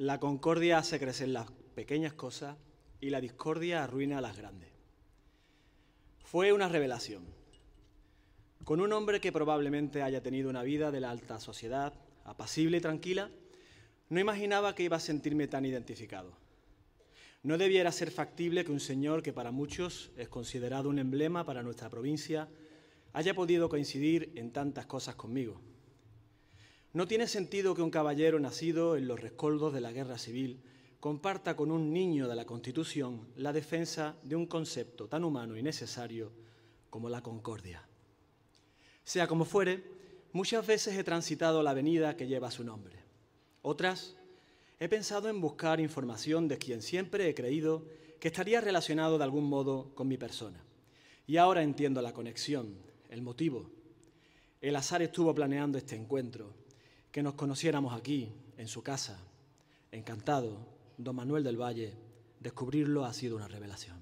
La concordia hace crecer las pequeñas cosas y la discordia arruina las grandes. Fue una revelación. Con un hombre que probablemente haya tenido una vida de la alta sociedad, apacible y tranquila, no imaginaba que iba a sentirme tan identificado. No debiera ser factible que un señor que para muchos es considerado un emblema para nuestra provincia haya podido coincidir en tantas cosas conmigo. No tiene sentido que un caballero nacido en los rescoldos de la guerra civil comparta con un niño de la Constitución la defensa de un concepto tan humano y necesario como la concordia. Sea como fuere, muchas veces he transitado la avenida que lleva su nombre. Otras, he pensado en buscar información de quien siempre he creído que estaría relacionado de algún modo con mi persona. Y ahora entiendo la conexión, el motivo. El azar estuvo planeando este encuentro, que nos conociéramos aquí, en su casa. Encantado, don Manuel del Valle. Descubrirlo ha sido una revelación.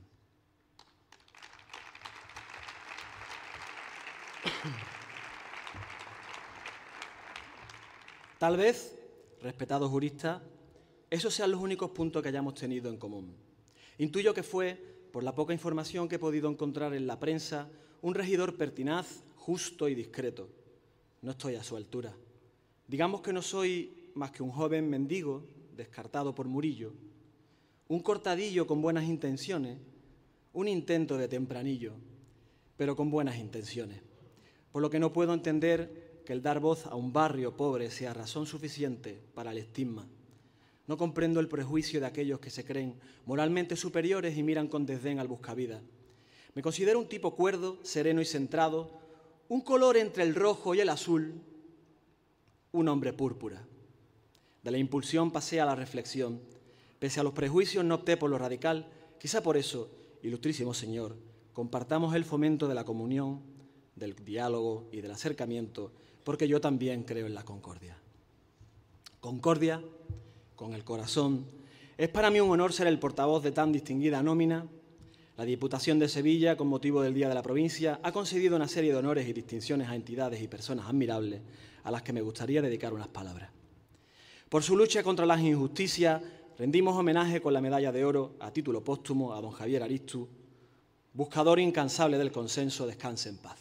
Tal vez, respetado jurista, esos sean los únicos puntos que hayamos tenido en común. Intuyo que fue, por la poca información que he podido encontrar en la prensa, un regidor pertinaz, justo y discreto. No estoy a su altura. Digamos que no soy más que un joven mendigo, descartado por Murillo, un cortadillo con buenas intenciones, un intento de tempranillo, pero con buenas intenciones. Por lo que no puedo entender que el dar voz a un barrio pobre sea razón suficiente para el estigma. No comprendo el prejuicio de aquellos que se creen moralmente superiores y miran con desdén al buscavidas. Me considero un tipo cuerdo, sereno y centrado, un color entre el rojo y el azul, un hombre púrpura. De la impulsión pasé a la reflexión. Pese a los prejuicios no opté por lo radical. Quizá por eso, ilustrísimo señor, compartamos el fomento de la comunión, del diálogo y del acercamiento, porque yo también creo en la concordia. Concordia, con el corazón. Es para mí un honor ser el portavoz de tan distinguida nómina. La Diputación de Sevilla, con motivo del Día de la Provincia, ha concedido una serie de honores y distinciones a entidades y personas admirables a las que me gustaría dedicar unas palabras. Por su lucha contra las injusticias, rendimos homenaje con la medalla de oro a título póstumo a don Javier Aristu, buscador incansable del consenso, descanse en paz.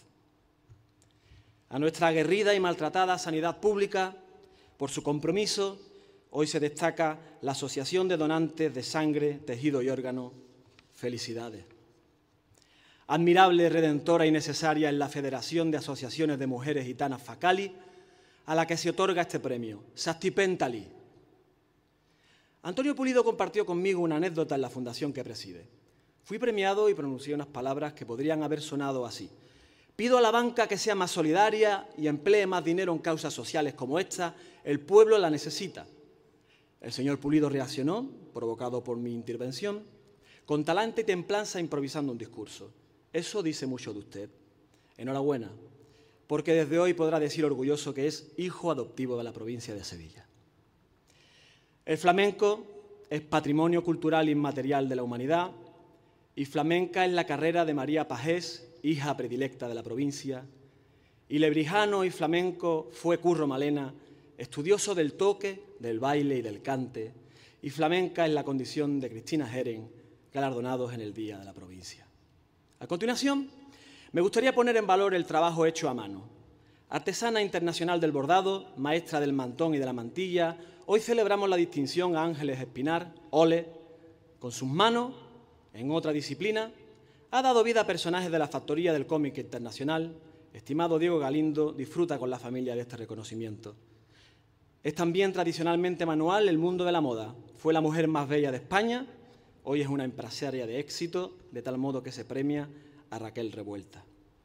A nuestra aguerrida y maltratada sanidad pública, por su compromiso, hoy se destaca la Asociación de Donantes de Sangre, Tejido y Órgano. Felicidades. Admirable, redentora y necesaria es la Federación de Asociaciones de Mujeres Gitanas Facali, a la que se otorga este premio, Sastipentali. Antonio Pulido compartió conmigo una anécdota en la fundación que preside. Fui premiado y pronuncié unas palabras que podrían haber sonado así. Pido a la banca que sea más solidaria y emplee más dinero en causas sociales como esta. El pueblo la necesita. El señor Pulido reaccionó, provocado por mi intervención, con talante y templanza improvisando un discurso. Eso dice mucho de usted. Enhorabuena, porque desde hoy podrá decir orgulloso que es hijo adoptivo de la provincia de Sevilla. El flamenco es patrimonio cultural inmaterial de la humanidad y flamenca es la carrera de María Pajés, hija predilecta de la provincia, y lebrijano y flamenco fue Curro Malena, estudioso del toque, del baile y del cante, y flamenca es la condición de Cristina Heren, galardonados en el Día de la Provincia. A continuación, me gustaría poner en valor el trabajo hecho a mano. Artesana internacional del bordado, maestra del mantón y de la mantilla, hoy celebramos la distinción a Ángeles Espinar, Ole. Con sus manos, en otra disciplina, ha dado vida a personajes de la factoría del cómic internacional. Estimado Diego Galindo, disfruta con la familia de este reconocimiento. Es también tradicionalmente manual el mundo de la moda. Fue la mujer más bella de España, hoy es una empresaria de éxito, de tal modo que se premia a Raquel Revuelta.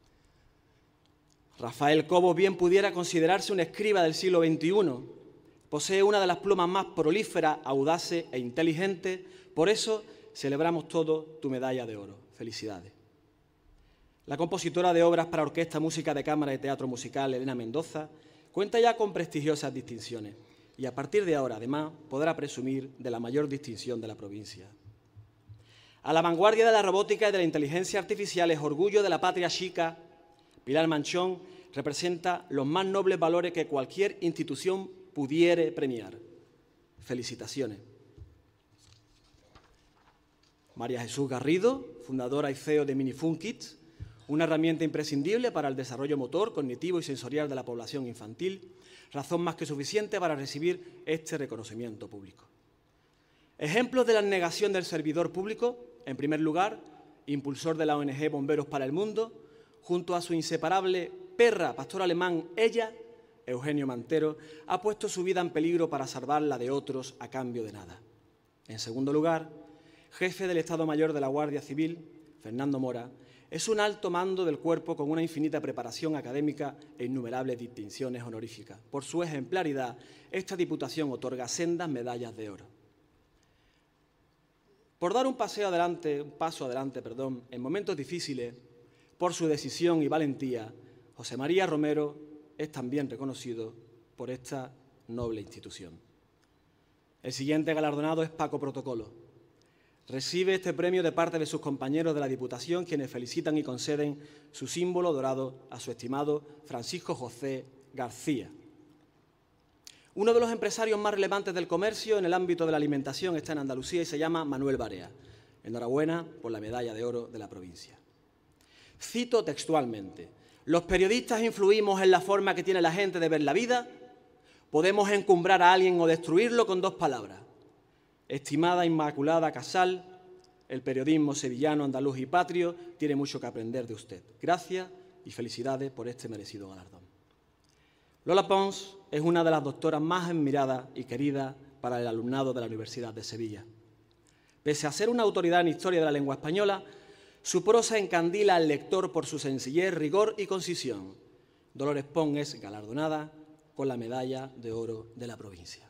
Rafael Cobos bien pudiera considerarse un escriba del siglo XXI. Posee una de las plumas más prolíferas, audaces e inteligentes. Por eso celebramos todos tu medalla de oro. Felicidades. La compositora de obras para orquesta, música de cámara y teatro musical, Elena Mendoza, cuenta ya con prestigiosas distinciones y a partir de ahora, además, podrá presumir de la mayor distinción de la provincia. A la vanguardia de la robótica y de la inteligencia artificial es orgullo de la patria chica. Pilar Manchón representa los más nobles valores que cualquier institución pudiere premiar. Felicitaciones. María Jesús Garrido, fundadora y CEO de Minifun Kids, una herramienta imprescindible para el desarrollo motor, cognitivo y sensorial de la población infantil, razón más que suficiente para recibir este reconocimiento público. Ejemplos de la negación del servidor público, en primer lugar, impulsor de la ONG Bomberos para el Mundo, junto a su inseparable perra pastor alemán, ella, Eugenio Mantero, ha puesto su vida en peligro para salvar la de otros a cambio de nada. En segundo lugar, jefe del Estado Mayor de la Guardia Civil, Fernando Mora, es un alto mando del cuerpo con una infinita preparación académica e innumerables distinciones honoríficas. Por su ejemplaridad, esta Diputación otorga sendas medallas de oro. Por dar un paso adelante, en momentos difíciles, por su decisión y valentía, José María Romero es también reconocido por esta noble institución. El siguiente galardonado es Paco Protocolo. Recibe este premio de parte de sus compañeros de la Diputación, quienes felicitan y conceden su símbolo dorado a su estimado Francisco José García. Uno de los empresarios más relevantes del comercio en el ámbito de la alimentación está en Andalucía y se llama Manuel Barea. Enhorabuena por la medalla de oro de la provincia. Cito textualmente: los periodistas influimos en la forma que tiene la gente de ver la vida. Podemos encumbrar a alguien o destruirlo con dos palabras. Estimada Inmaculada Casal, el periodismo sevillano, andaluz y patrio tiene mucho que aprender de usted. Gracias y felicidades por este merecido galardón. Lola Pons es una de las doctoras más admiradas y queridas para el alumnado de la Universidad de Sevilla. Pese a ser una autoridad en historia de la lengua española, su prosa encandila al lector por su sencillez, rigor y concisión. Dolores Pons es galardonada con la medalla de oro de la provincia.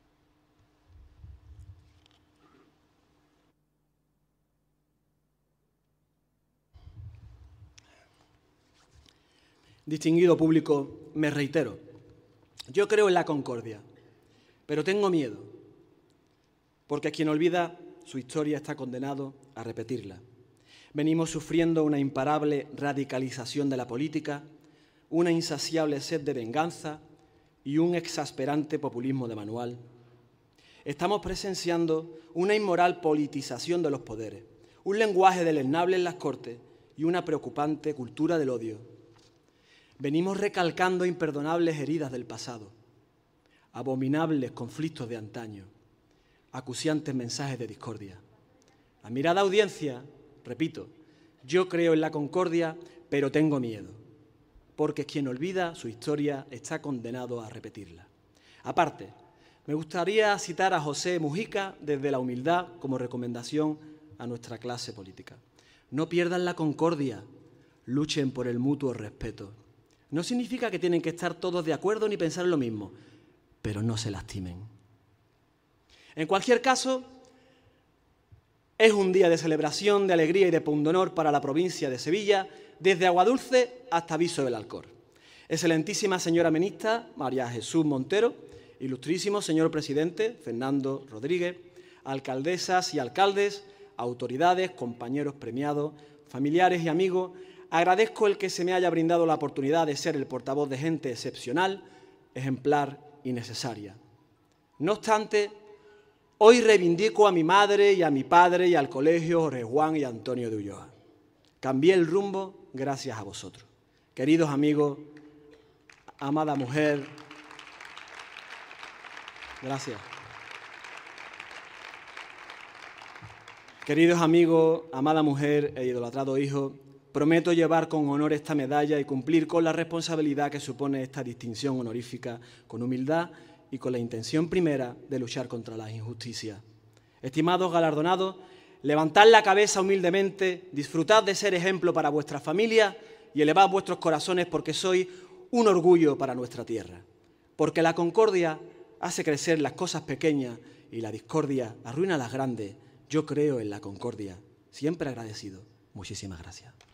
Distinguido público, me reitero, yo creo en la concordia, pero tengo miedo, porque quien olvida su historia está condenado a repetirla. Venimos sufriendo una imparable radicalización de la política, una insaciable sed de venganza y un exasperante populismo de manual. Estamos presenciando una inmoral politización de los poderes, un lenguaje deleznable en las Cortes y una preocupante cultura del odio. Venimos recalcando imperdonables heridas del pasado, abominables conflictos de antaño, acuciantes mensajes de discordia. Admirada audiencia, repito, yo creo en la concordia, pero tengo miedo, porque quien olvida su historia está condenado a repetirla. Aparte, me gustaría citar a José Mujica desde la humildad como recomendación a nuestra clase política. No pierdan la concordia, luchen por el mutuo respeto. No significa que tienen que estar todos de acuerdo ni pensar lo mismo, pero no se lastimen. En cualquier caso, es un día de celebración, de alegría y de pundonor para la provincia de Sevilla, desde Aguadulce hasta Viso del Alcor. Excelentísima señora ministra María Jesús Montero, ilustrísimo señor presidente Fernando Rodríguez, alcaldesas y alcaldes, autoridades, compañeros premiados, familiares y amigos, agradezco el que se me haya brindado la oportunidad de ser el portavoz de gente excepcional, ejemplar y necesaria. No obstante, hoy reivindico a mi madre y a mi padre y al colegio Jorge Juan y Antonio de Ulloa. Cambié el rumbo gracias a vosotros. Queridos amigos, amada mujer, gracias. Queridos amigos, amada mujer e idolatrado hijo, prometo llevar con honor esta medalla y cumplir con la responsabilidad que supone esta distinción honorífica, con humildad y con la intención primera de luchar contra las injusticias. Estimados galardonados, levantad la cabeza humildemente, disfrutad de ser ejemplo para vuestra familia y elevad vuestros corazones porque sois un orgullo para nuestra tierra. Porque la concordia hace crecer las cosas pequeñas y la discordia arruina las grandes. Yo creo en la concordia. Siempre agradecido. Muchísimas gracias.